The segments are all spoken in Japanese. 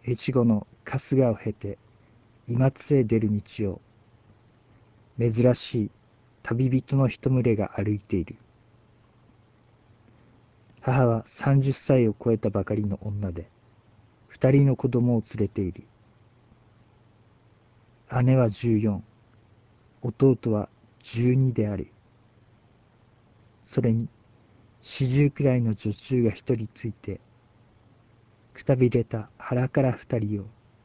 越後の春日を経て今津へ出る道を、珍しい旅人の一群れが歩いている。母は30歳を超えたばかりの女で、2人の子供を連れている。姉は14、弟は12である。それに40くらいの女中が一人ついて、くたびれた腹から2人を、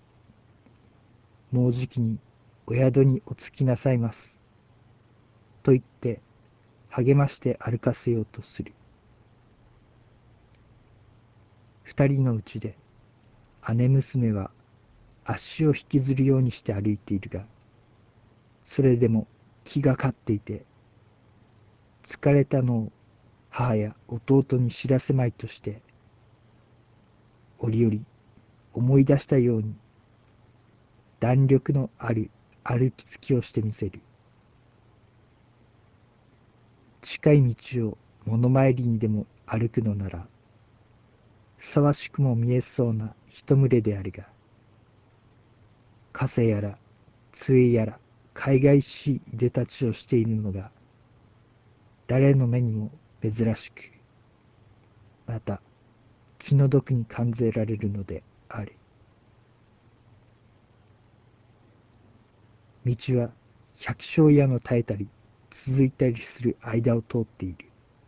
もうじきにお宿にお着きなさいます、と言って励まして歩かせようとする。2人のうちで姉娘は足を引きずるようにして歩いているが、それでも気が勝っていて、疲れたのを母や弟に知らせまいとして、折々思い出したように弾力のある歩きつきをしてみせる。近い道を物参りにでも歩くのなら、ふさわしくも見えそうな一群れであるが、枷やら杖やら海外しいいでたちをしているのが誰の目にも珍しく、また気の毒に感じられるのである。道は百姓家の絶えたり続いたりする間を通っている。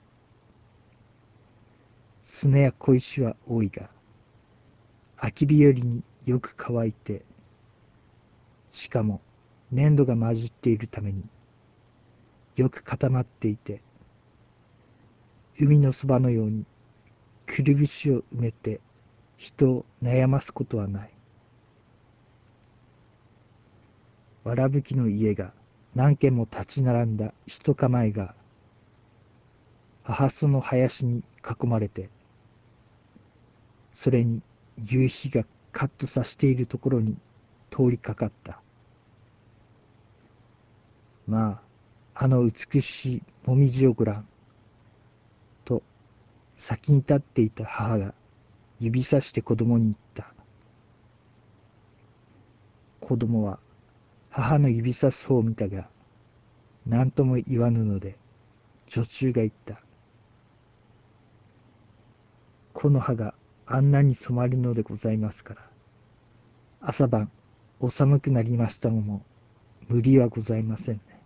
砂や小石は多いが、秋日和によく乾いて、しかも粘土が混じっているためによく固まっていて、海のそばのようにくるぶしを埋めて人を悩ますことはない。わらぶきの家が何軒も立ち並んだ一構えが、母その林に囲まれて、それに夕日がカットさしているところに通りかかった。まあ、あの美しいもみじをごらん、と先に立っていた母が指さして子供に言った。子供は母の指さす方を見たが、何とも言わぬので、女中が言った。この葉があんなに染まるのでございますから、朝晩お寒くなりましたのも無理はございませんね。